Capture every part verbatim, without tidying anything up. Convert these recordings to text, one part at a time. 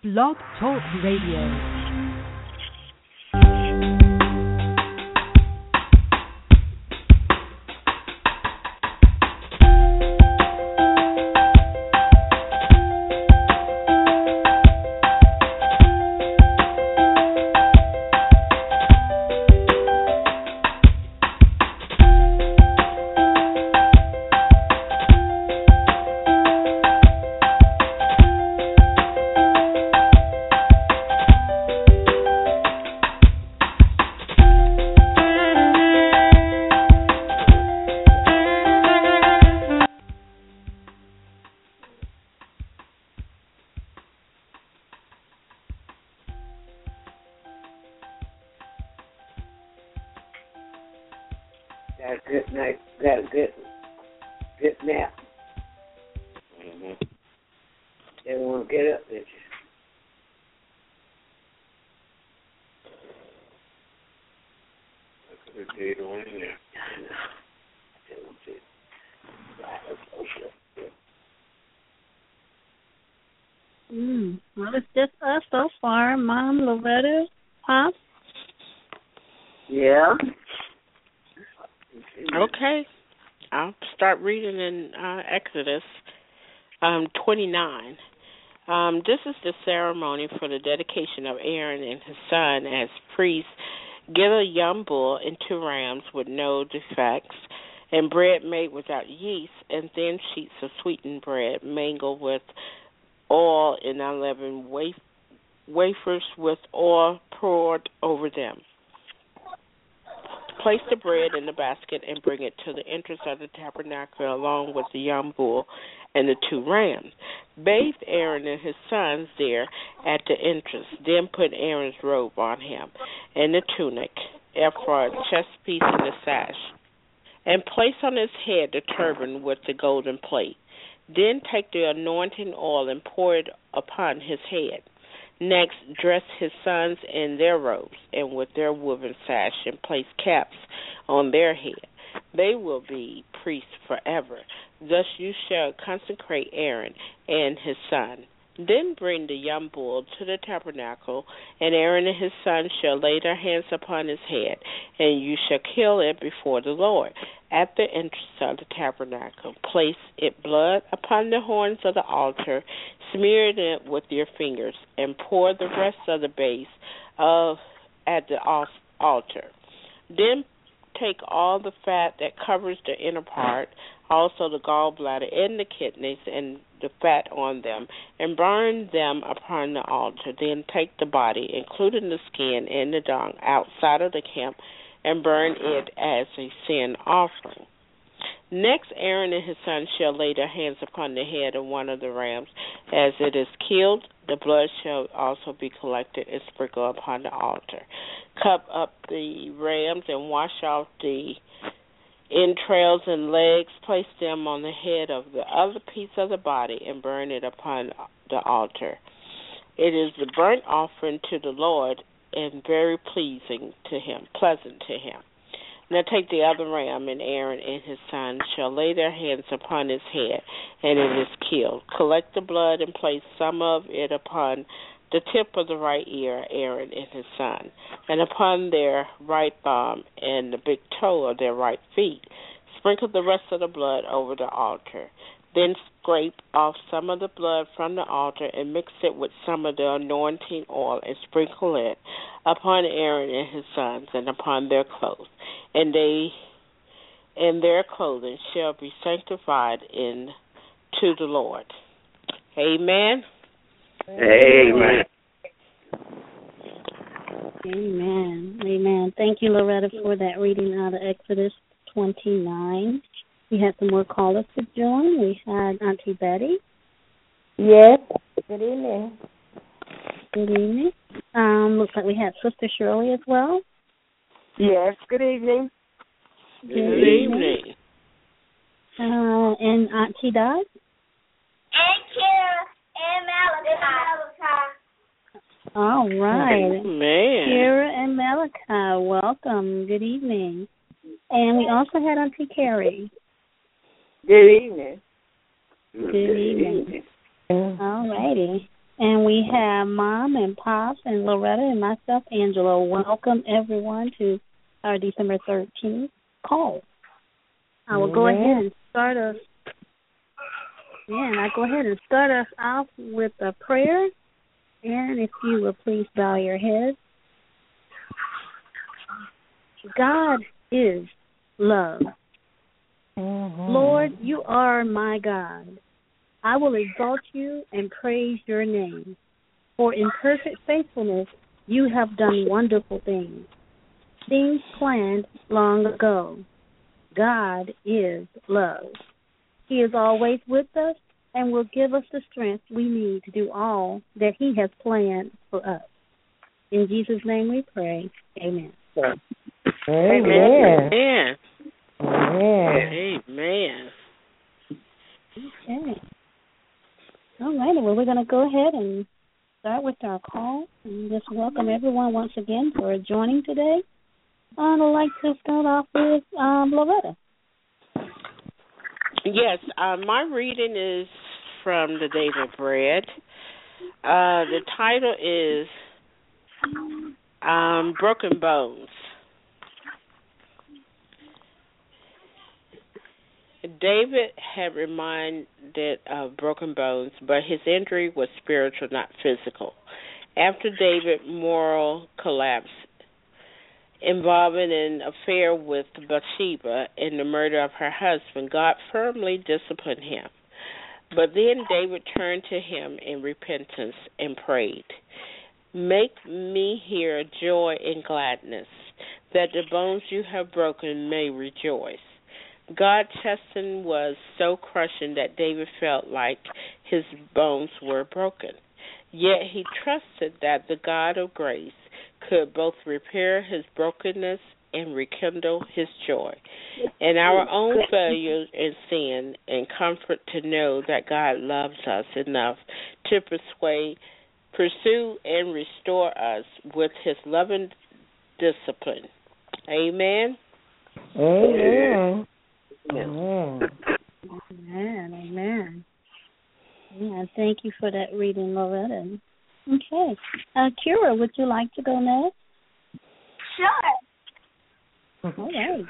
Blog Talk Radio. Got a good night. Got a good, good nap. Mm-hmm. Didn't want to get up, did you? I could have stayed on in there. I know. Didn't want to. Right, okay. Mm, well, it's just us so far. Mom, Loretta, Pop. Yeah. Okay. I'll start reading in uh, Exodus um, twenty-nine. Um, this is the ceremony for the dedication of Aaron and his son as priests. Get a young bull and two rams with no defects, and bread made without yeast, and thin sheets of sweetened bread mingled with oil in unleavened waf- wafers with oil poured over them. Place the bread in the basket and bring it to the entrance of the tabernacle along with the young bull and the two rams. Bathe Aaron and his sons there at the entrance. Then put Aaron's robe on him and the tunic, ephod, chest piece, and the sash. And place on his head the turban with the golden plate. Then take the anointing oil and pour it upon his head. Next, dress his sons in their robes and with their woven sash and place caps on their head. They will be priests forever. Thus you shall consecrate Aaron and his son. Then bring the young bull to the tabernacle, and Aaron and his sons shall lay their hands upon his head, and you shall kill it before the Lord. At the entrance of the tabernacle, place it blood upon the horns of the altar, smear it with your fingers, and pour the rest of the base of at the altar. Then take all the fat that covers the inner part, also the gallbladder and the kidneys and the fat on them, and burn them upon the altar. Then take the body, including the skin and the dung, outside of the camp, and burn it as a sin offering. Next, Aaron and his sons shall lay their hands upon the head of one of the rams. As it is killed, the blood shall also be collected and sprinkled upon the altar. Cut up the rams and wash off the entrails and legs. Place them on the head of the other piece of the body and burn it upon the altar. It is the burnt offering to the Lord and very pleasing to him, pleasant to him. Now take the other ram, and Aaron and his sons shall lay their hands upon his head, and it is killed. Collect the blood and place some of it upon the tip of the right ear, Aaron and his son, and upon their right thumb and the big toe of their right feet. Sprinkle the rest of the blood over the altar. Then scrape off some of the blood from the altar and mix it with some of the anointing oil and sprinkle it upon Aaron and his sons and upon their clothes. And they and their clothing shall be sanctified in to the Lord. Amen. Amen. Amen. Amen. Thank you, Loretta, for that reading out of Exodus twenty-nine. We had some more callers to join. We had Auntie Betty. Yes. Good evening. Good evening. Um, looks like we had Sister Shirley as well. Yes. Good evening. Good, Good evening. evening. Uh, and Auntie Dot. And Kira and Malachi. All right. Man. Kira and Malachi, welcome. Good evening. And we also had Auntie Carrie. Good evening. Good evening. All righty. And we have Mom and Pops and Loretta and myself, Angela. Welcome, everyone, to our December thirteenth call. I will go ahead and start us. Yeah, and I go ahead and start us off with a prayer. And if you will please bow your head. God is love. Mm-hmm. Lord, you are my God. I will exalt you and praise your name. For in perfect faithfulness, you have done wonderful things, things planned long ago. God is love. He is always with us and will give us the strength we need to do all that he has planned for us. In Jesus' name we pray. Amen. Amen. Amen. Amen. Amen. Okay. All right. Well, we're going to go ahead and start with our call and just welcome everyone once again for joining today. I'd like to start off with um, Loretta. Yes, uh, my reading is from the Daily Bread. Uh, the title is um, Broken Bones. David had reminded of broken bones, but his injury was spiritual, not physical. After David's moral collapse involving an affair with Bathsheba and the murder of her husband, God firmly disciplined him. But then David turned to him in repentance and prayed, "Make me hear joy and gladness, that the bones you have broken may rejoice." God's testing was so crushing that David felt like his bones were broken. Yet he trusted that the God of grace could both repair his brokenness and rekindle his joy. In our own failures and sin, and comfort to know that God loves us enough to persuade, pursue and restore us with his loving discipline. Amen. Amen. Amen. Amen. Amen. Yeah, thank you for that reading, Loretta. Okay. Uh, Kira, would you like to go next? Sure. All right.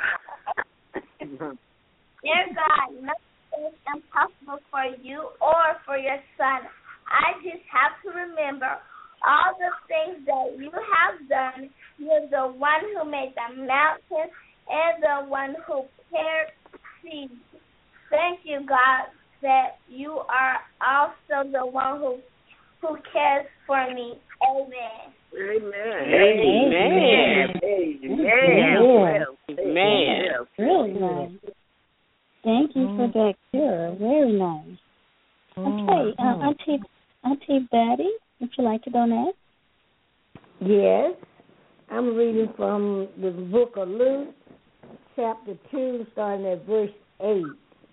Dear God, nothing is impossible for you or for your son. I just have to remember all the things that you have done. You're the one who made the mountains and the one who prepared seeds. Thank you, God, that you are also the one who who cares for me. Amen. Amen. Amen. Amen. Amen. Really nice. Thank you for that, Kira. Very nice. Okay, uh, Auntie, Auntie Betty, would you like to go next? Yes. I'm reading from the book of Luke, chapter two, starting at verse eight.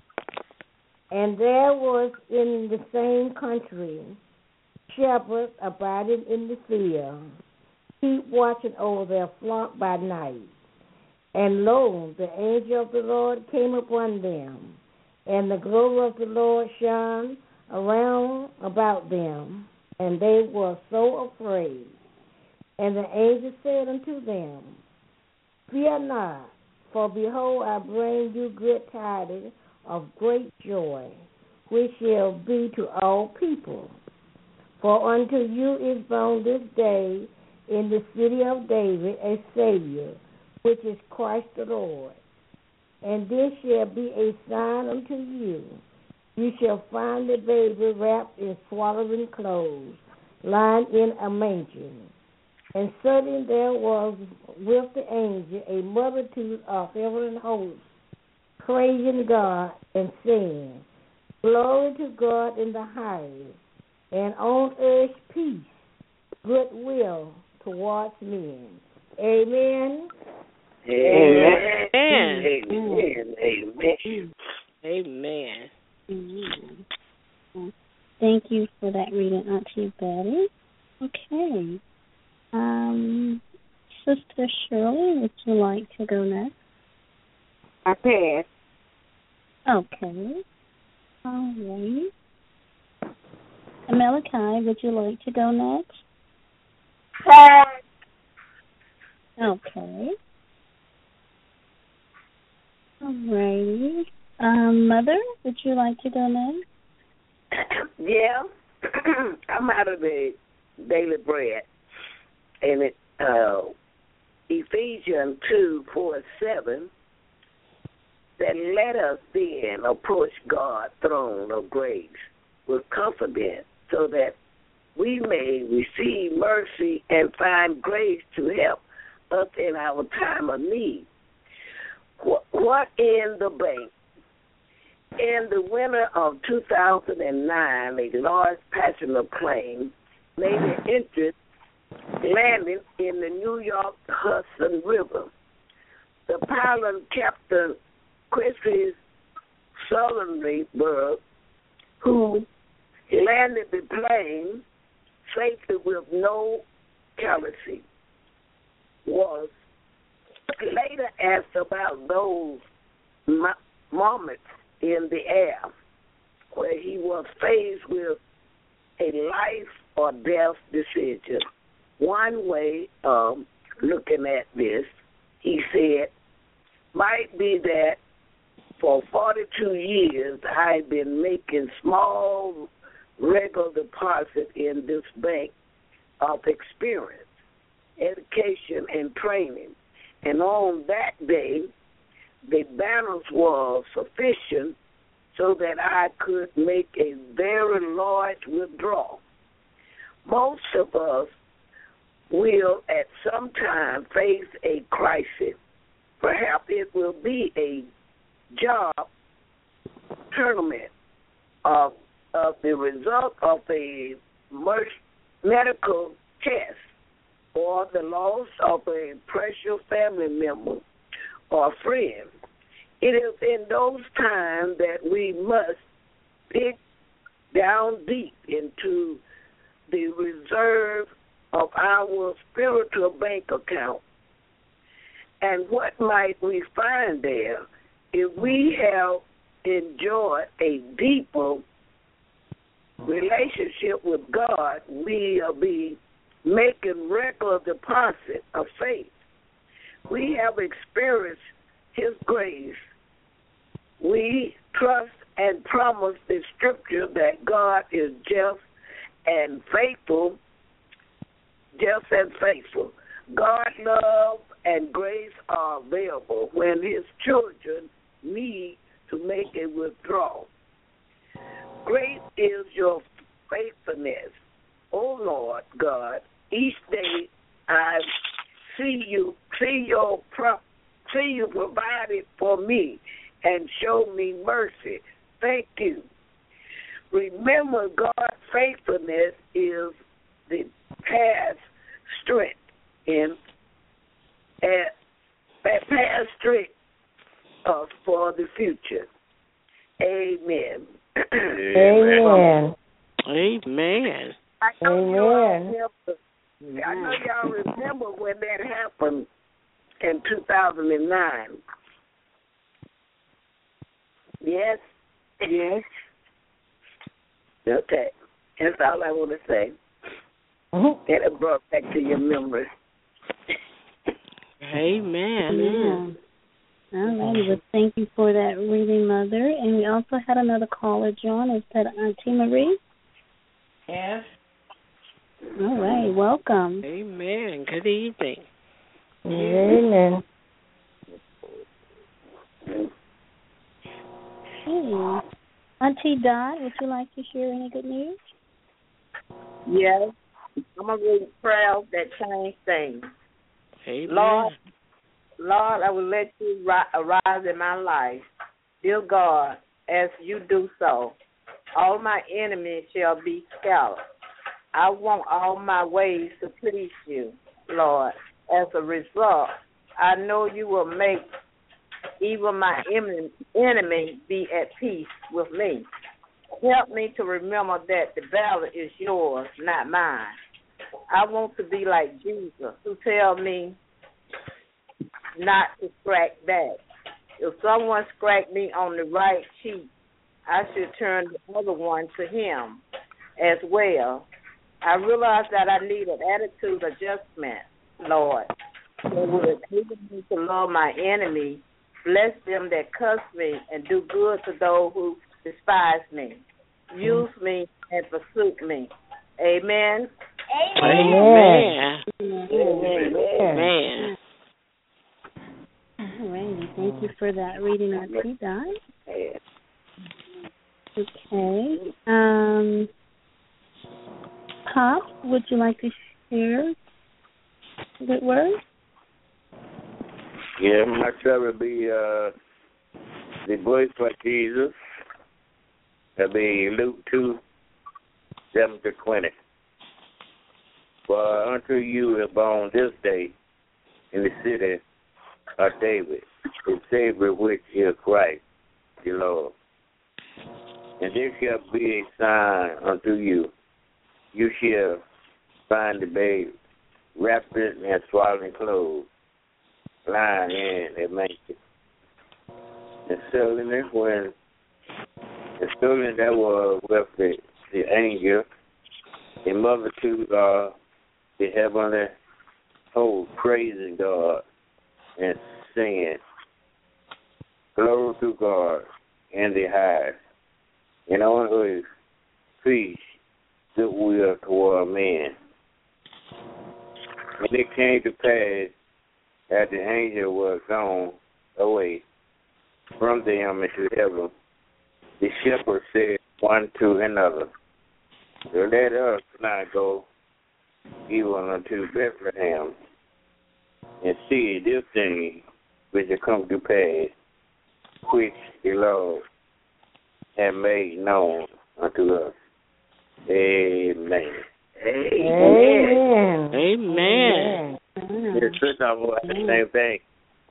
And there was in the same country shepherds abiding in the field, keep watching over their flock by night. And lo, the angel of the Lord came upon them, and the glory of the Lord shone around about them, and they were so afraid. And the angel said unto them, Fear not, for behold, I bring you good tidings of great joy, which shall be to all people. For unto you is born this day in the city of David a Savior, which is Christ the Lord. And this shall be a sign unto you. You shall find the baby wrapped in swaddling clothes, lying in a manger. And suddenly there was with the angel a multitude of heavenly hosts, praising God and saying, Glory to God in the highest, and on earth peace, goodwill towards men. Amen. Amen. Amen. Amen. Amen. Amen. Thank you for that reading, Auntie Betty. Okay. Um, Sister Shirley, would you like to go next? I pass. Okay. All right. Malachi, would you like to go next? Okay. Alrighty. Um, Mother, would you like to go next? Yeah. I'm out of the Daily Bread. And it, uh, Ephesians two, four, seven, that let us then approach God's throne of grace with confidence so that we may receive mercy and find grace to help us in our time of need. What, what in the bank? In the winter of two thousand nine, a large passenger plane made an entrance landing in the New York Hudson River. The pilot, Captain Christy Sullenberg, who landed the plane safely with no casualty, was later asked about those mo- moments in the air where he was faced with a life or death decision. One way of looking at this, he said, might be that for forty-two years I've been making small regular deposits in this bank of experience, education, and training. And on that day, the balance was sufficient so that I could make a very large withdrawal. Most of us will at some time face a crisis. Perhaps it will be a job tournament of, of the result of a medical test or the loss of a precious family member or friend. It is in those times that we must dig down deep into the reserve of our spiritual bank account. And what might we find there? If we have enjoyed a deeper relationship with God, we'll be making regular deposit of faith. We have experienced His grace. We trust and promise the Scripture that God is just and faithful, just and faithful. God's love and grace are available when His children need to make a withdrawal. Great is your faithfulness, O Lord God. Each day I see you, see your pro- see you provided for me and show me mercy. Thank you. Remember, God's faithfulness is the past strength in and that past strength uh, for the future. Amen. Amen. Amen. I know y'all Amen. remember, I know y'all remember when that happened in two thousand nine. Yes? Yes. Okay. That's all I want to say. Mhm. Get it brought back to your memory. Amen. Yeah. All righty. Well, thank you for that reading, Mother. And we also had another caller, John. Is that Auntie Marie? Yes. All right. Welcome. Amen. Good evening. Amen. Hey. Auntie Dot, would you like to share any good news? Yes. I'm going to read prayers that change things. Amen. Lord, Lord, I will let you ri- arise in my life. Dear God, as you do so, all my enemies shall be scattered. I want all my ways to please you, Lord. As a result, I know you will make even my enemy be at peace with me. Help me to remember that the battle is yours, not mine. I want to be like Jesus, who tells me not to scratch back. If someone scratch me on the right cheek, I should turn the other one to him. as well. I realized that I need an attitude adjustment, Lord, that will enable me to love my enemy, bless them that curse me, and do good to those who despise me. Use me and pursue me. Amen. Amen. Amen. Amen. Amen. All right. Thank you for that reading, Auntie Dot. Okay. Um, Pop, would you like to share a good word? Yeah, my share will be uh, the voice for Jesus. That'll be Luke two, seven to twenty. For unto you is born this day in the city of David, the Savior which is Christ, the Lord. And this shall be a sign unto you. You shall find the babe wrapped in swaddling clothes, lying in a manger. And suddenly, when and suddenly that was with the, the angel, the multitude of the heavenly host praising God and singing, glory to God in the highest, and on earth peace, goodwill toward men. And it came to pass that the angel was gone away from them into heaven. The shepherds said one to another, let us not go even unto Bethlehem and see this thing which will come to pass, which the Lord hath made known unto us. Amen. Amen. Amen. It's first time I the same thing.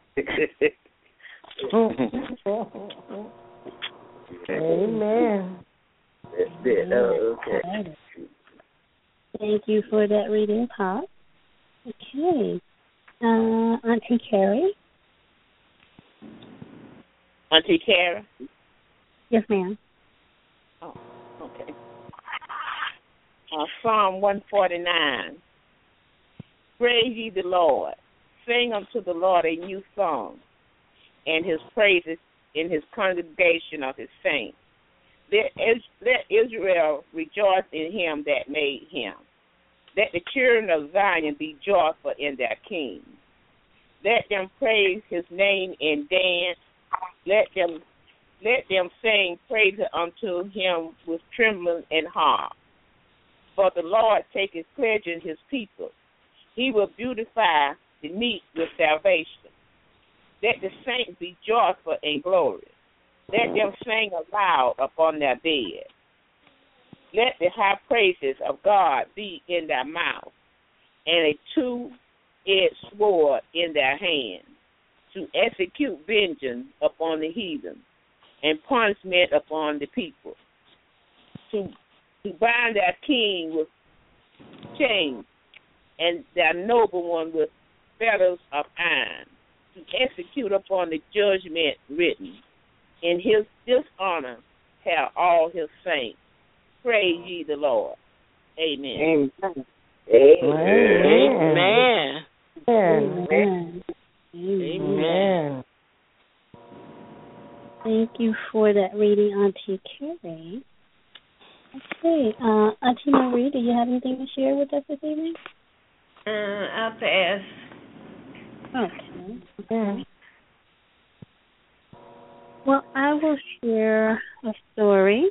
Amen. That's it. Oh, okay. Thank you for that reading, Pop. Okay. Uh, Auntie Carrie? Auntie Carrie? Yes, ma'am. Oh, okay. Uh, Psalm one forty-nine. Praise ye the Lord. Sing unto the Lord a new song, and his praises in his congregation of his saints. Let, let Israel rejoice in him that made him. Let the children of Zion be joyful in their king. Let them praise his name and dance. Let them let them sing praise unto him with trembling and harp. For the Lord taketh pleasure in his people. He will beautify the meek with salvation. Let the saints be joyful and glorious. Let them sing aloud upon their bed. Let the high praises of God be in their mouth, and a two-edged sword in their hand, to execute vengeance upon the heathen, and punishment upon the people, to, to bind their king with chains, and their noble one with fetters of iron, to execute upon the judgment written. In his dishonor have all his saints. Praise ye the Lord. Amen. Amen. Amen. Amen. Amen. Amen. Thank you for that reading, Auntie Carrie. Okay, uh, Auntie Marie, do you have anything to share with us this evening? Uh, I'll pass. Okay. Yeah. Well, I will share a story.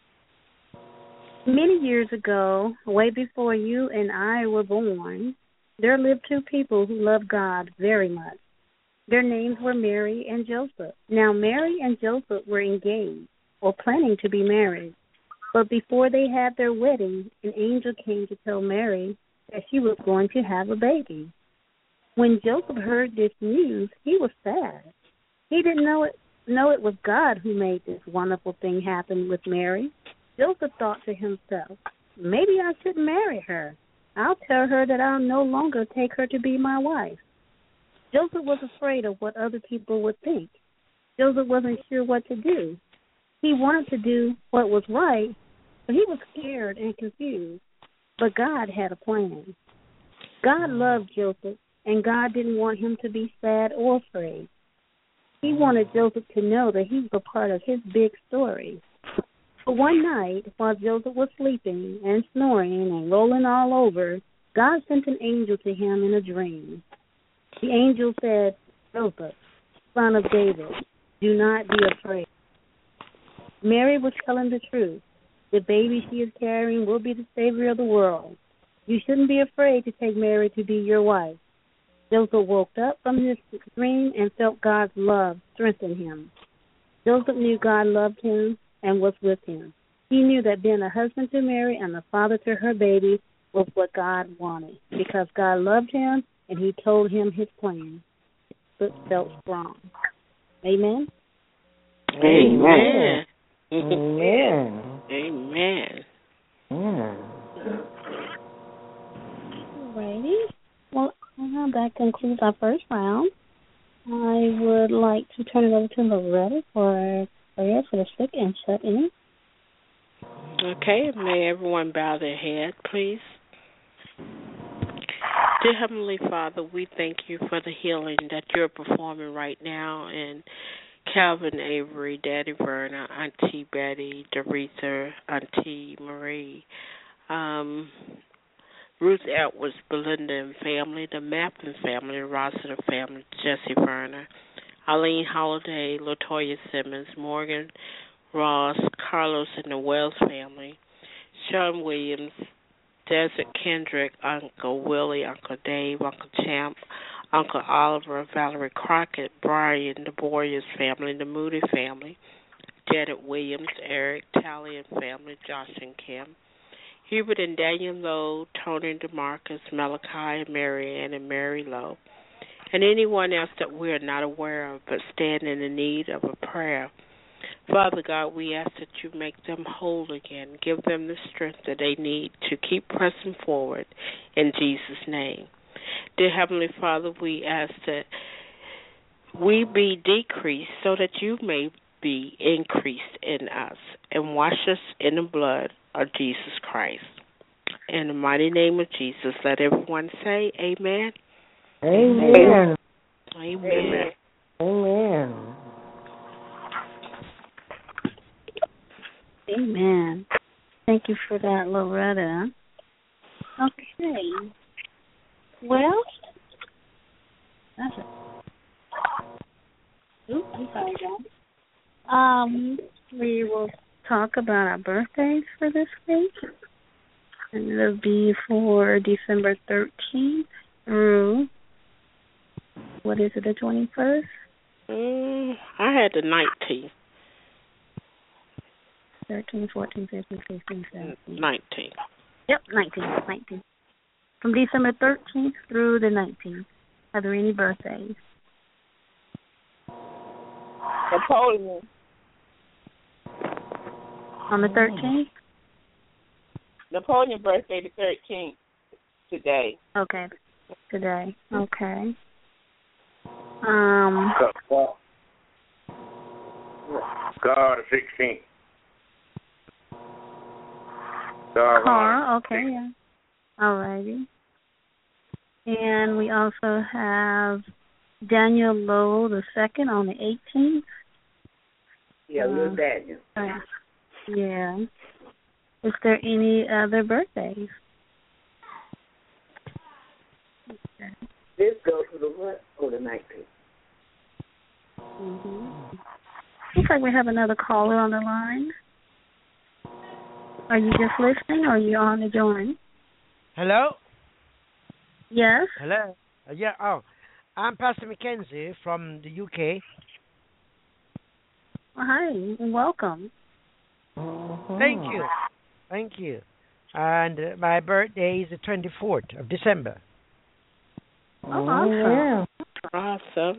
Many years ago, way before you and I were born, there lived two people who loved God very much. Their names were Mary and Joseph. Now, Mary and Joseph were engaged or planning to be married. But before they had their wedding, an angel came to tell Mary that she was going to have a baby. When Joseph heard this news, he was sad. He didn't know it, know it was God who made this wonderful thing happen with Mary. Joseph thought to himself, maybe I shouldn't marry her. I'll tell her that I'll no longer take her to be my wife. Joseph was afraid of what other people would think. Joseph wasn't sure what to do. He wanted to do what was right, So he was scared and confused, but God had a plan. God loved Joseph, and God didn't want him to be sad or afraid. He wanted Joseph to know that he was a part of his big story. But one night, while Joseph was sleeping and snoring and rolling all over, God sent an angel to him in a dream. The angel said, Joseph, son of David, do not be afraid. Mary was telling the truth. The baby she is carrying will be the Savior of the world. You shouldn't be afraid to take Mary to be your wife. Joseph woke up from his dream and felt God's love strengthen him. Joseph knew God loved him and was with him. He knew that being a husband to Mary and a father to her baby was what God wanted, because God loved him and he told him his plan. But felt strong. Amen? Amen. Amen. Amen. Yeah. Alrighty. Well, uh, that concludes our first round. I would like to turn it over to Loretta for prayer for the sick and shut in. Okay, may everyone bow their head, please. Dear Heavenly Father, we thank you for the healing that you're performing right now in Calvin Avery, Daddy Verna, Auntie Betty, Doretha, Auntie Marie, um, Ruth Edwards, Belinda and family, the Mappin family, the Rossiter family, Jesse Verna, Eileen Holiday, Latoya Simmons, Morgan Ross, Carlos and the Wells family, Sean Williams, Desert Kendrick, Uncle Willie, Uncle Dave, Uncle Champ, Uncle Oliver, Valerie Crockett, Brian, the Boyers family, the Moody family, Janet Williams, Eric, Tally and family, Josh and Kim, Hubert and Daniel Lowe, Tony DeMarcus, Malachi, Mary Ann and Mary Lowe, and anyone else that we are not aware of but stand in the need of a prayer. Father God, we ask that you make them whole again. Give them the strength that they need to keep pressing forward in Jesus' name. Dear Heavenly Father, we ask that we be decreased so that you may be increased in us, and wash us in the blood of Jesus Christ. In the mighty name of Jesus, let everyone say amen. Amen. Amen. Amen. Amen. Thank you for that, Loretta. Okay. Well, that's it. Oops, I'm sorry, guys. Um, we will talk about our birthdays for this week. And it'll be for December thirteenth through, what is it, the twenty-first? Mm, I had the nineteenth. thirteen, fourteen, fifteen, sixteen, seventeen. nineteenth. Yep, nineteenth, nineteenth. From December thirteenth through the nineteenth. Are there any birthdays? Napoleon. On the thirteenth? Napoleon's birthday the thirteenth today. Okay, today. Okay. Um. God the sixteenth. God. Carl, okay, yeah. All righty. And we also have Daniel Lowe the second on the eighteenth. Yeah, little Daniel. Uh, yeah. Is there any other birthdays? Okay. This goes to the what? Oh, the nineteenth. Mm-hmm. Looks like we have another caller on the line. Are you just listening, or are you on to join? Hello? Yes? Hello? Uh, yeah, oh. I'm Pastor Mackenzie from the U K. Well, hi, and welcome. Thank you. Thank you. And uh, my birthday is the twenty-fourth of December. Oh, awesome. Awesome.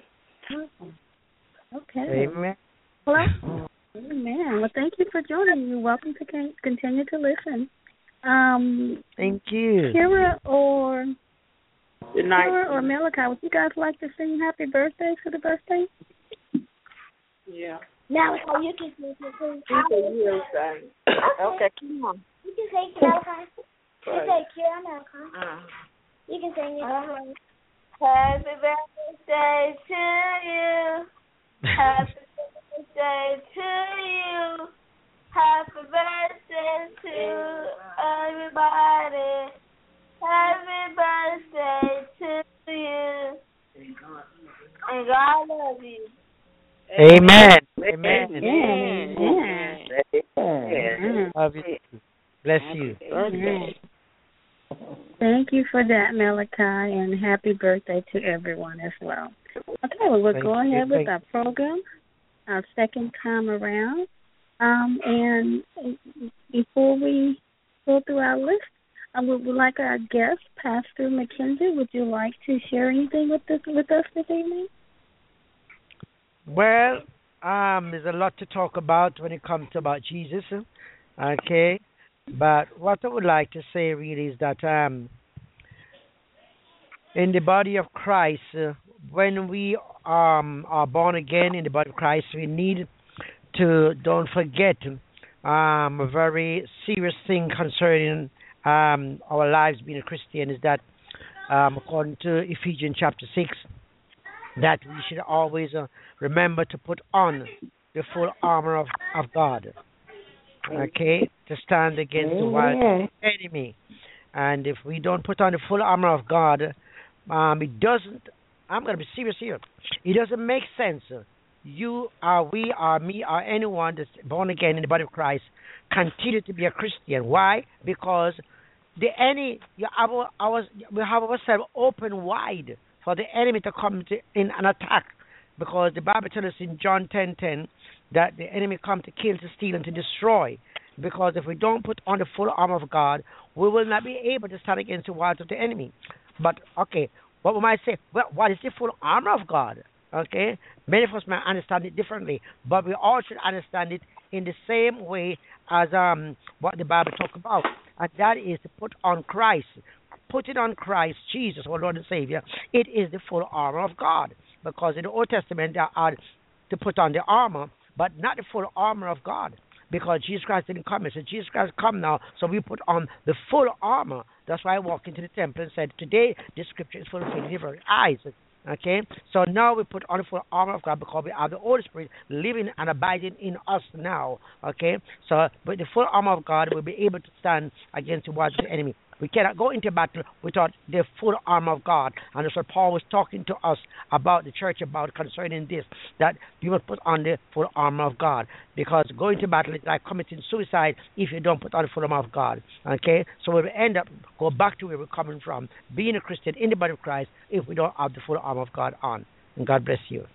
Okay. Amen. Well, amen. Well, thank you for joining. You're welcome to con- continue to listen. Um, Thank you. Kira or Good night. Kira or Malachi, would you guys like to sing happy birthday for the birthday? Yeah. Now, how you can sing it, please. You can hear son. Okay, come on. You can sing Malachi. You Right. say Kira Malachi. Uh, You can sing it. Uh-huh. Happy birthday to you. Happy birthday to you. Happy birthday to everybody. Happy birthday to you. And God love you. Amen. Amen. Amen. Amen. Amen. Love you. Bless you. Amen. Thank you for that, Malachi, and happy birthday to everyone as well. Okay, well, we'll Thank go you. ahead with Thank our program, our second time around. Um, and before we go through our list, I would, would like our guest, Pastor McKenzie, would you like to share anything with us, with us this evening? Well, um, there's a lot to talk about when it comes to about Jesus. Okay, but what I would like to say really is that um, in the body of Christ, uh, when we um, are born again in the body of Christ, we need to don't forget um, a very serious thing concerning um, our lives being a Christian is that um, according to Ephesians chapter six, that we should always uh, remember to put on the full armor of, of God, okay, to stand against the wild enemy. And if we don't put on the full armor of God, um, it doesn't, I'm going to be serious here, it doesn't make sense. You are, we are, me are, anyone that's born again in the body of Christ continue to be a Christian. Why? Because the enemy, you have our, our, we have ourselves open wide for the enemy to come to, in an attack, because the Bible tells us in John ten ten that the enemy come to kill, to steal, and to destroy. Because if we don't put on the full armor of God, we will not be able to stand against the wiles of the enemy. But okay, what we might say, well, what is the full armor of God? Okay, many of us might understand it differently, but we all should understand it in the same way as um what the Bible talks about, and that is to put on Christ. Put it on Christ, Jesus, our Lord and Savior. It is the full armor of God. Because in the Old Testament, they are to put on the armor, but not the full armor of God. Because Jesus Christ didn't come. So Jesus Christ come now, so we put on the full armor. That's why I walked into the temple and said, today, this scripture is fulfilled in our eyes. Okay? So now we put on the full armor of God because we have the Holy Spirit living and abiding in us now. Okay? So with the full armor of God, we'll be able to stand against the wiles of the enemy. We cannot go into battle without the full armor of God. And that's what Paul was talking to us about, the church about, concerning this, that you must put on the full armor of God. Because going to battle is like committing suicide if you don't put on the full armor of God. Okay? So we will end up, go back to where we're coming from, being a Christian in the body of Christ, if we don't have the full armor of God on. And God bless you.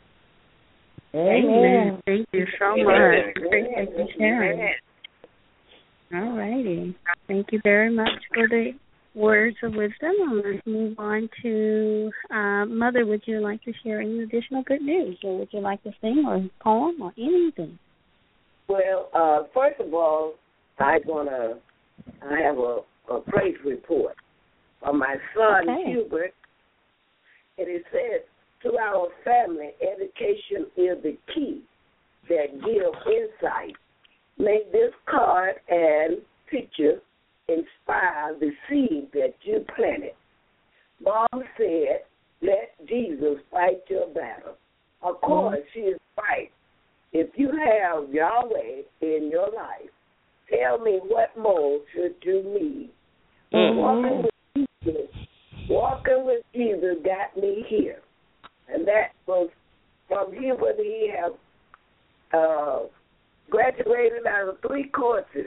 Amen. Thank you so much. Thank you for sharing. All righty. Thank you very much for the words of wisdom. Let's move on to uh, Mother. Would you like to share any additional good news, or would you like to sing or poem or anything? Well, uh, first of all, I gonna I have a, a praise report from my son Okay. Hubert, and it says, to our family, education is the key that gives insight. May this card and picture inspire the seed that you planted. Mom said, let Jesus fight your battle. Of course, she is right. If you have Yahweh in your life, tell me what more should you need. Mm-hmm. Walking with Jesus, walking with Jesus got me here. And that was from him when he have uh, graduated out of three courses.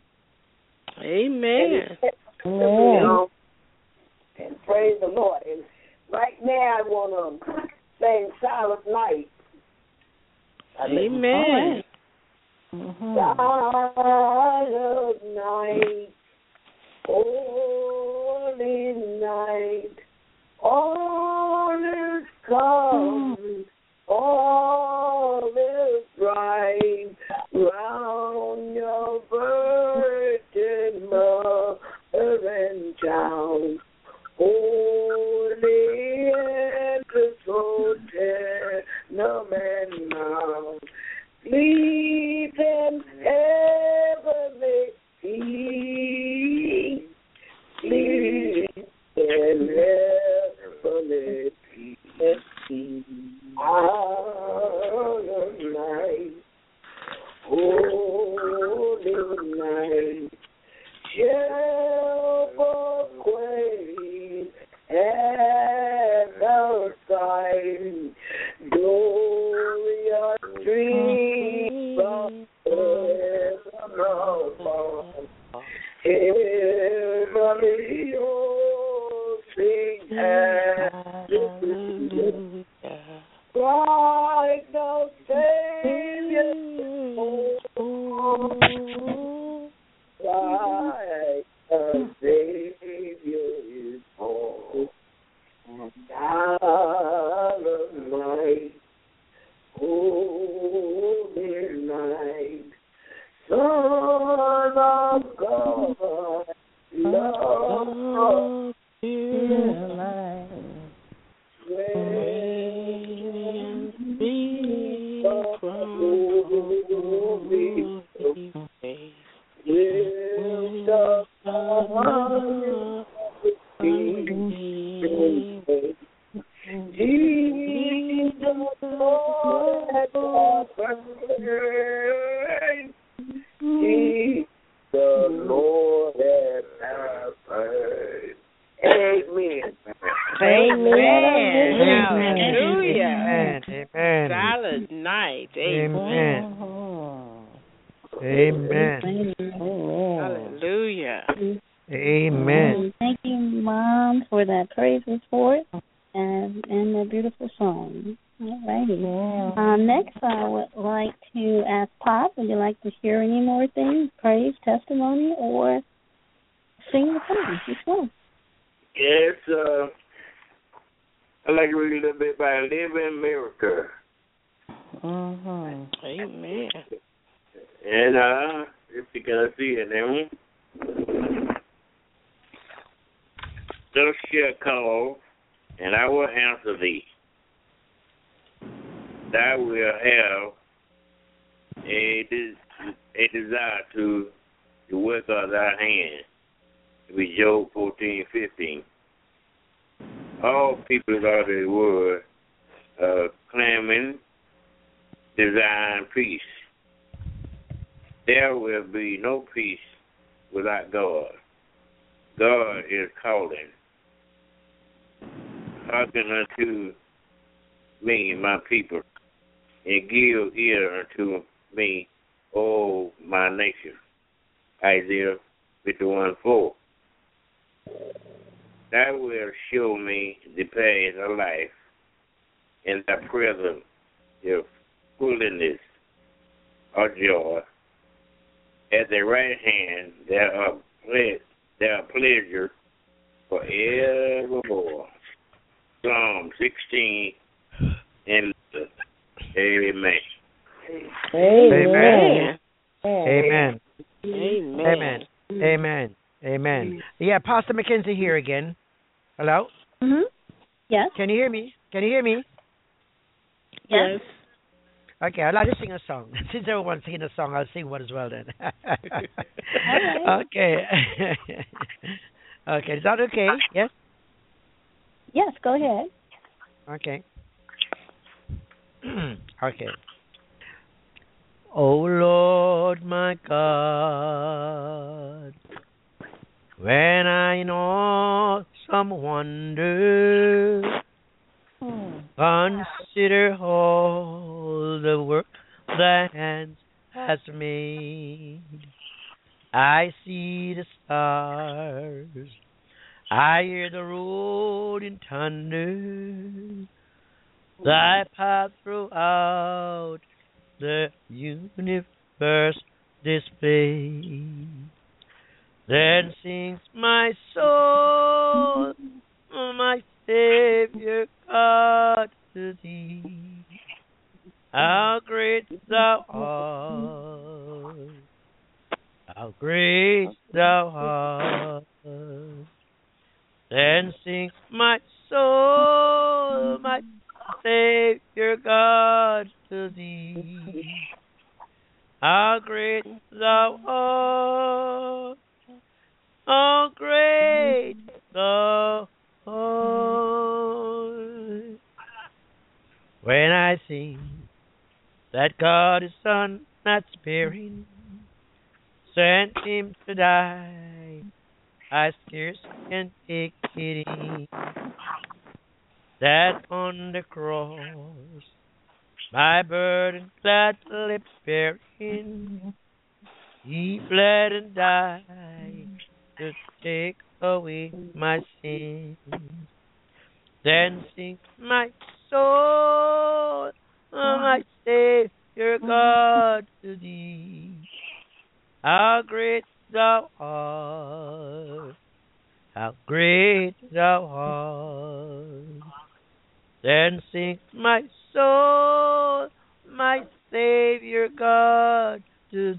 Amen. And, Amen. and praise the Lord. And right now I want to sing Silent Night. Amen. Mm-hmm. Silent night, holy night, all is calm, all is bright, round your virgin mother and child, holy and so tender man now. Please Pastor Mackenzie here again. Hello? Mm-hmm. Yes. Can you hear me? Can you hear me? Yes. Okay, I'd like to sing a song. Since everyone's singing a song, I'll sing one as well then. Right. Okay. Okay, is that okay? Yes? Yes, go ahead. Okay. Okay. Oh Lord my God, when I in awesome wonder consider all the work thy hands has made, I see the stars, I hear the rolling thunder, thy path throughout the universe display. Then sings my soul, my Savior God, to thee. How great thou art, how great thou art. Then sings my soul, my Savior God, to thee. How great thou art, how great thou art. When I sing that God is Son, not sparing, sent him to die, I scarce can take it in. That on the cross, my burden gladly bearing, he bled and died to take away my sin. Then sings my soul, oh, my Savior God, to thee. How great thou art, how great thou art. Then sings my soul, my Savior God, to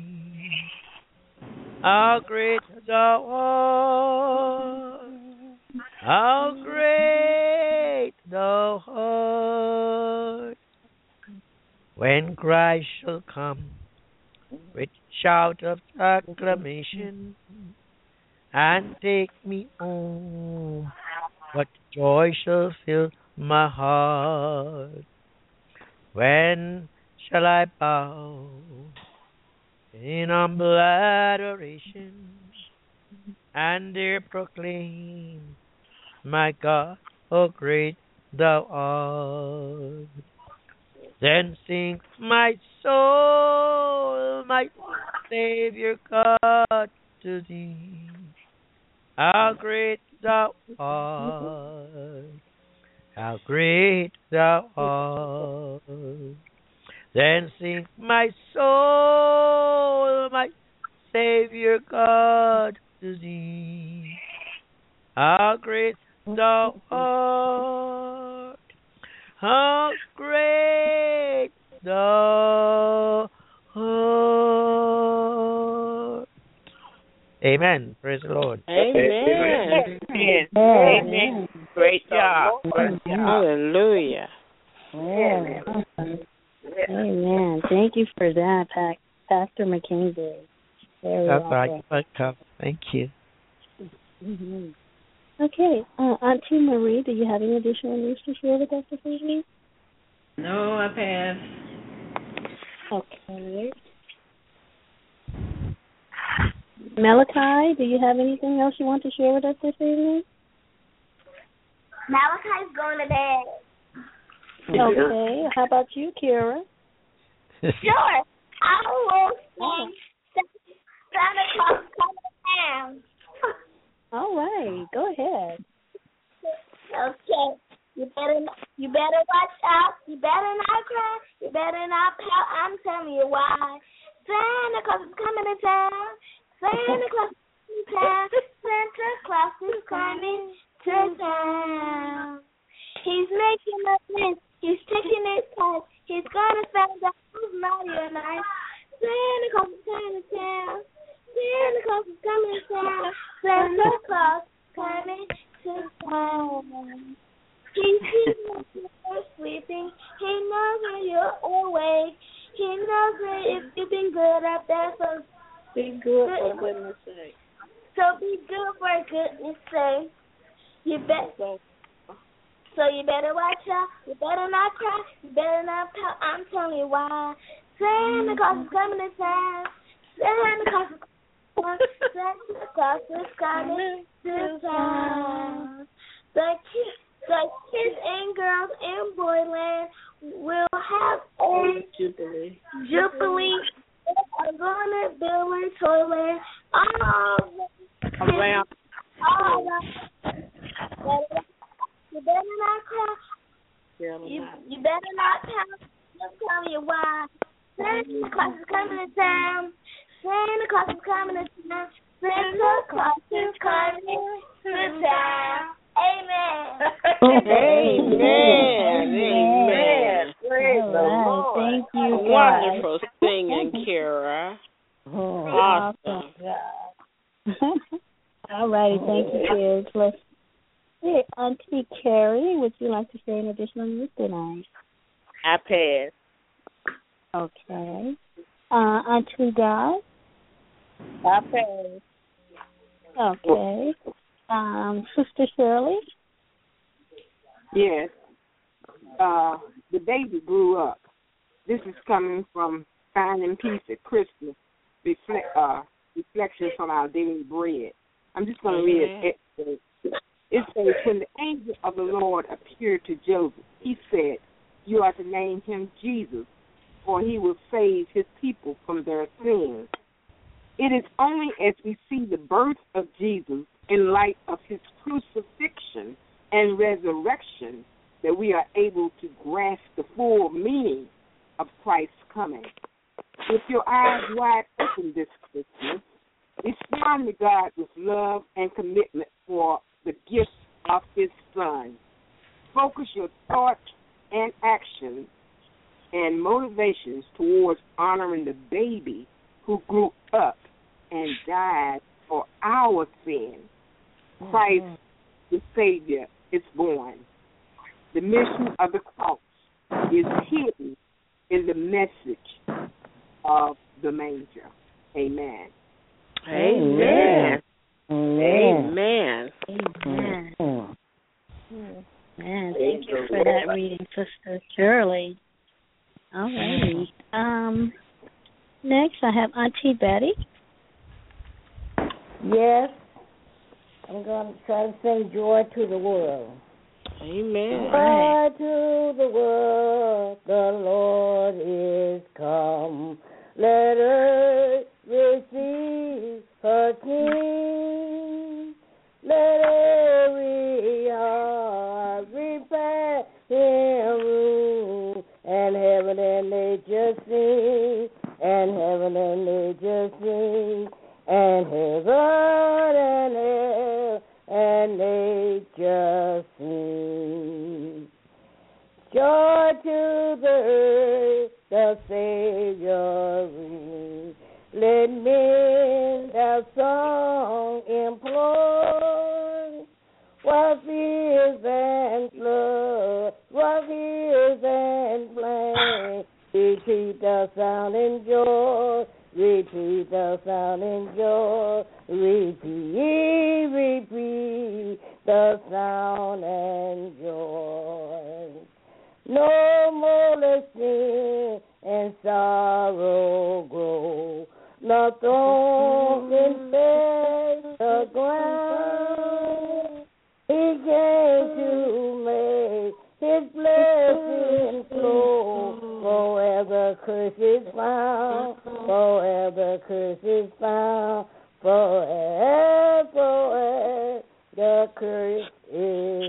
thee. How great thou art, How great thou art, when Christ shall come with shout of acclamation and take me home. What joy shall fill my heart? When shall I bow in humble adoration and dare proclaim, my God, how great thou art? Then sing my soul, my Savior God, to thee. How great thou art, how great thou art. Then sing my soul, my Savior God, to thee. How great thou art, how great thou art. Amen. Praise the Lord. Amen. Amen. Amen. Great job. Great job. Hallelujah. Amen. Amen. Thank you for that, Pa- Pastor McKenzie. Very That's awesome. right. Thank you. Mm-hmm. Okay, uh, Auntie Marie, do you have any additional news to share with us this evening? No, I pass. Okay. Malachi, do you have anything else you want to share with us this evening? Malachi's going to bed. Okay. How about you, Kira? Sure. I will sing Santa Claus Coming Down. All right. Go ahead. Okay. You better you better watch out. You better not cry. You better not pout. I'm telling you why. Santa Claus is coming to town. Santa Claus is coming to town. Santa Claus is coming to town. He's making a list. He's taking his time. He's gonna find out who's naughty or nice. Santa Claus is coming to town. Santa Claus is coming to town. Santa Claus coming to town. He sees when you're sleeping. He knows when you're awake. He knows when if you've been good up there. So be good for goodness sake. So be good for goodness sake. You bet. So you better watch out. You better not cry. You better not pout. I'm telling you why. Santa Claus is coming to town. Santa Claus is coming. Santa Claus is coming to town. The kids, the kids and girls in Boyland will have a jubilee. Jubilee. They're gonna build a toilet. All around. All around. You better not cry. You, you better not pout. I'll tell you why. Santa Claus is coming to town. Santa Claus is coming to town. Santa Claus is coming to town. Amen. Amen. Amen. Praise the Lord. Thank you, God. Wonderful singing, Kara. Oh, awesome. All righty. Thank you, kids. Let's see. Auntie Carrie, would you like to say an additional news tonight? I pass. Okay. Uh, Auntie Dot? I pass. Okay. Um, Sister Shirley? Yes. Uh, the baby grew up. This is coming from Finding Peace at Christmas, reflect, uh, reflections from our daily bread. I'm just going to read an excerpt. It says, when the angel of the Lord appeared to Joseph, he said, you are to name him Jesus, for he will save his people from their sins. It is only as we see the birth of Jesus in light of his crucifixion and resurrection that we are able to grasp the full meaning of Christ's coming. With your eyes wide open this Christmas, respond to God with love and commitment for the gift of his Son. Focus your thoughts and actions and motivations towards honoring the baby who grew up and died for our sins. Christ the Savior is born. The mission of the cross is hidden in the message of the manger. Amen. Amen. Amen. Amen. Amen. Man, thank you for that reading, Sister Shirley. All righty. Um, next, I have Auntie Betty. Yes, I'm going to try to sing Joy to the World. Amen. Joy to the world, the Lord is come. Let earth receive her King. Let every heart prepare him room, and heaven and nature sing, and heaven and nature sing, and heaven and hell and nature sing. Joy to the earth, the Savior reigns. Let men their song employ, while fears and flood, while fears and flame, repeat the sound and joy, repeat the sound and joy, repeat, repeat the sound and joy. No more let sin and sorrow grow, nor thorns infest the ground. He came to make his blessing flow, forever curse is found, forever curse is found, forever, forever the curse is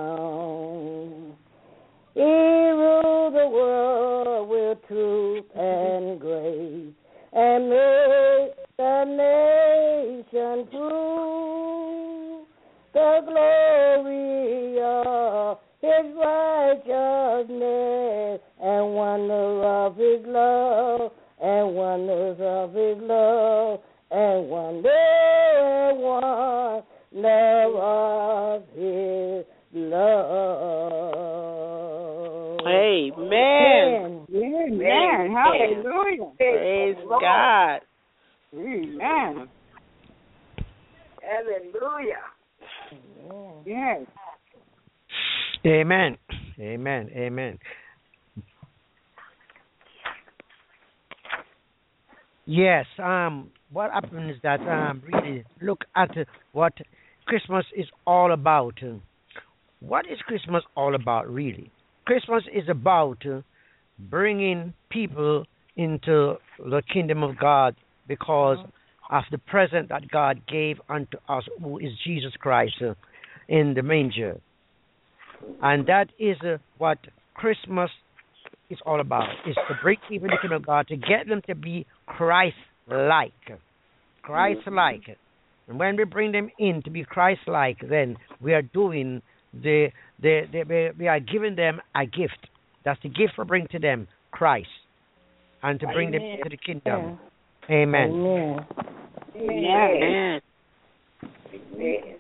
found. He ruled the world with truth and grace, and made the nation prove the glory of his righteousness, and wonder of his love, and wonders of his love, and wonder and wonder of his love. Amen. Amen. Amen. Hallelujah. Praise God. Amen. Hallelujah. Yes. Amen. Amen. Amen. Yes. Um. What happened is that um. Really look at what Christmas is all about. What is Christmas all about, really? Christmas is about bringing people into the kingdom of God because of the present that God gave unto us, who is Jesus Christ uh, in the manger. And that is uh, what Christmas is all about, is to bring people into the kingdom of God, to get them to be Christ-like. Christ-like. And when we bring them in to be Christ-like, then we are doing the, the, the we are giving them a gift. That's the gift we bring to them, Christ, and to bring Amen. them into the kingdom. Amen. Amen. Amen. Amen.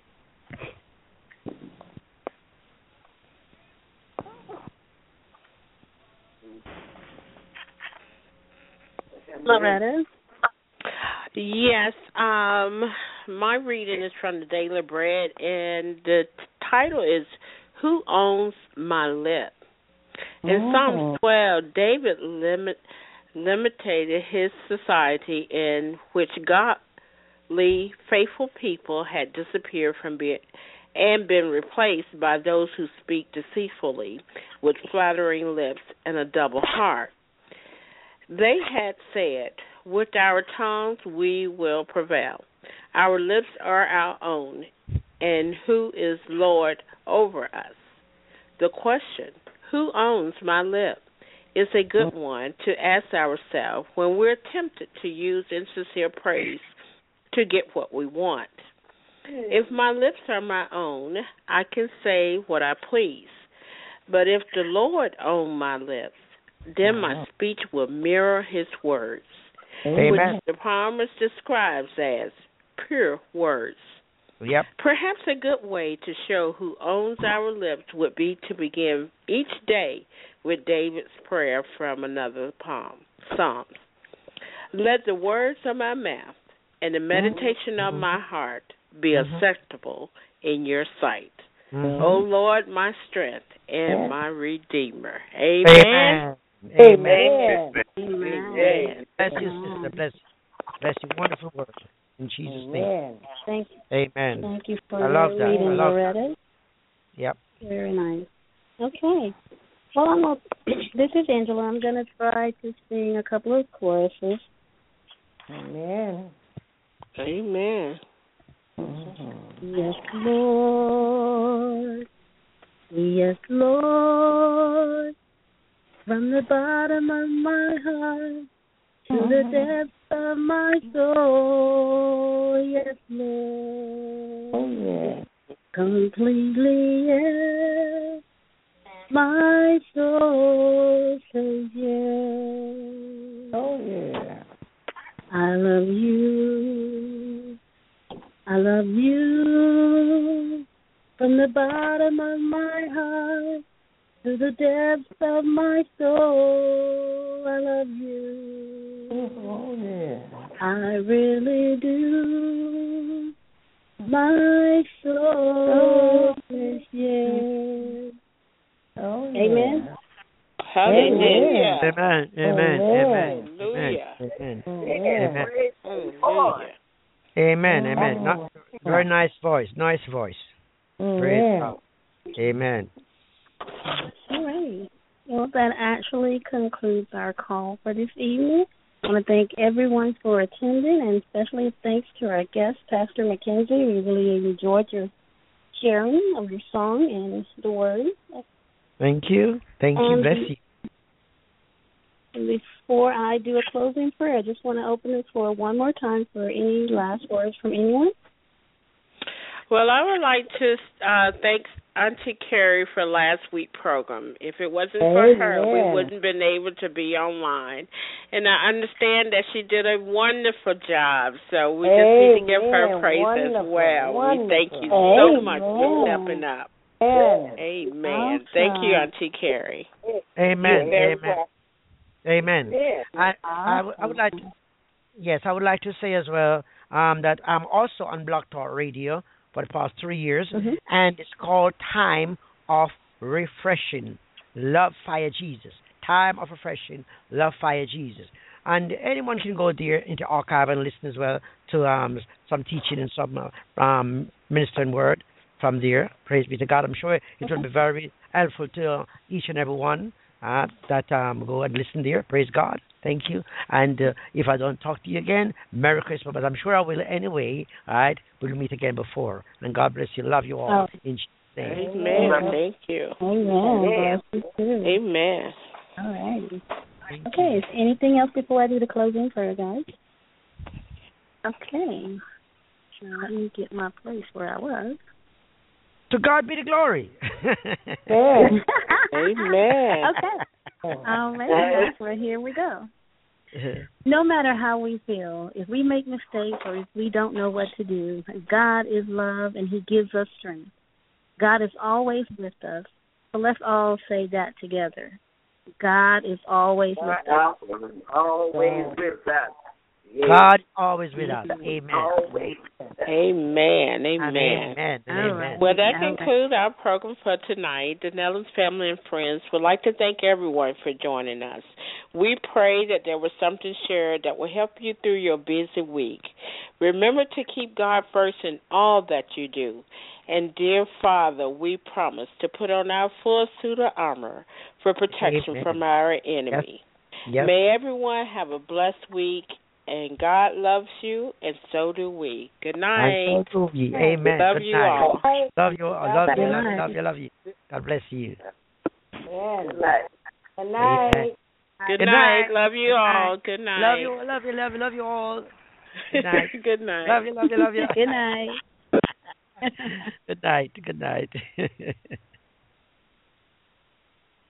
Loretta? Yes, um, my reading is from the Daily Bread, and the title is Who Owns My Lip? In oh. Psalms twelve, David limit, limited his society in which godly, faithful people had disappeared from being and been replaced by those who speak deceitfully with flattering lips and a double heart. They had said, with our tongues we will prevail. Our lips are our own, and who is Lord over us? The question, who owns my lip, is a good one to ask ourselves when we're tempted to use insincere praise to get what we want. If my lips are my own, I can say what I please. But if the Lord owned my lips, then my speech will mirror his words, Amen. which the psalmist describes as pure words. Yep. Perhaps a good way to show who owns our lips would be to begin each day with David's prayer from another poem, Psalms. Let the words of my mouth and the meditation mm-hmm. of my heart be mm-hmm. acceptable in your sight. Mm-hmm. O Lord, my strength and my Redeemer. Amen. Amen. Amen. Amen. Amen. Bless you, sister. Bless you. Bless you. Wonderful word. In Jesus' Amen. name. Thank you. Amen. Thank you for I love that. reading, I love Loretta. That. Yep. Very nice. Okay. Well, I'm a, this is Angela. I'm going to try to sing a couple of choruses. Amen. Amen. Yes, Lord. Yes, Lord. From the bottom of my heart to mm-hmm. the depths of my soul. Yes, Lord. Oh, yeah. Completely, yes. My soul says yes. Oh, yeah. I love you. I love you. From the bottom of my heart to the depths of my soul, I love you. Oh, yeah. I really do. My soul says yes. Oh, yeah. Amen. Hallelujah. Amen. Amen. Amen. Hallelujah. Amen. Amen. Amen. Amen. Amen. Not, very nice voice. Nice voice. Praise God. Amen. All right. Well, that actually concludes our call for this evening. I want to thank everyone for attending, and especially thanks to our guest, Pastor Mackenzie. We really enjoyed your sharing of your song and the word. Thank you. Thank you. And Bless you. Before I do a closing prayer, I just want to open the floor one more time for any last words from anyone. Well, I would like to uh, thank Auntie Carrie for last week's program. If it wasn't for Amen. her, we wouldn't have been able to be online. And I understand that she did a wonderful job, so we just Amen. need to give her praise Wonderful. as well. Wonderful. We thank you Amen. so much for stepping up. Amen. Amen. Awesome. Thank you, Auntie Carrie. Amen. Very Amen. Amen. Yeah. I, I, w- I would like to, yes, I would like to say as well um, that I'm also on Block Talk Radio for the past three years, Mm-hmm. and it's called Time of Refreshing. Love Fire Jesus. Time of Refreshing. Love Fire Jesus. And anyone can go there into archive and listen as well to um, some teaching and some uh, um, ministering word from there. Praise be to God. I'm sure it will be very helpful to each and every one uh, that um, go and listen there. Praise God. Thank you. And uh, if I don't talk to you again, Merry Christmas. But I'm sure I will anyway. All right? We'll meet again before. And God bless you. Love you all. Oh. In Jesus' name. Amen. Thank you. Amen. Amen. Amen. All right. Okay, is anything else before I do the closing prayer, guys? Okay. Now let me get my place where I was. To God be the glory. Amen. Okay. All right, guys. Well, here we go. No matter how we feel, if we make mistakes or if we don't know what to do, God is love and He gives us strength. God is always with us. So let's all say that together. God is always with us. Always with us. Yes. God is always with us. Amen. Always. Amen. Amen. Amen. Amen. Well, that concludes our program for tonight. The Nellens family and friends would like to thank everyone for joining us. We pray that there was something shared that will help you through your busy week. Remember to keep God first in all that you do. And, dear Father, we promise to put on our full suit of armor for protection Amen. From our enemy. Yep. Yep. May everyone have a blessed week, and God loves you, and so do we. Good night. And so do we. Amen. Love Good you night. all. Love you all. Love you. Love you. Love you. Love you. God bless you. Yeah. Good night. Good night. Amen. Good, Good night. night. Love you Good all. night. Good night. Love you. Love you. Love you. Love you all. Good night. Good night. Love you. Love you. Love you. Good night. Good night. Good night.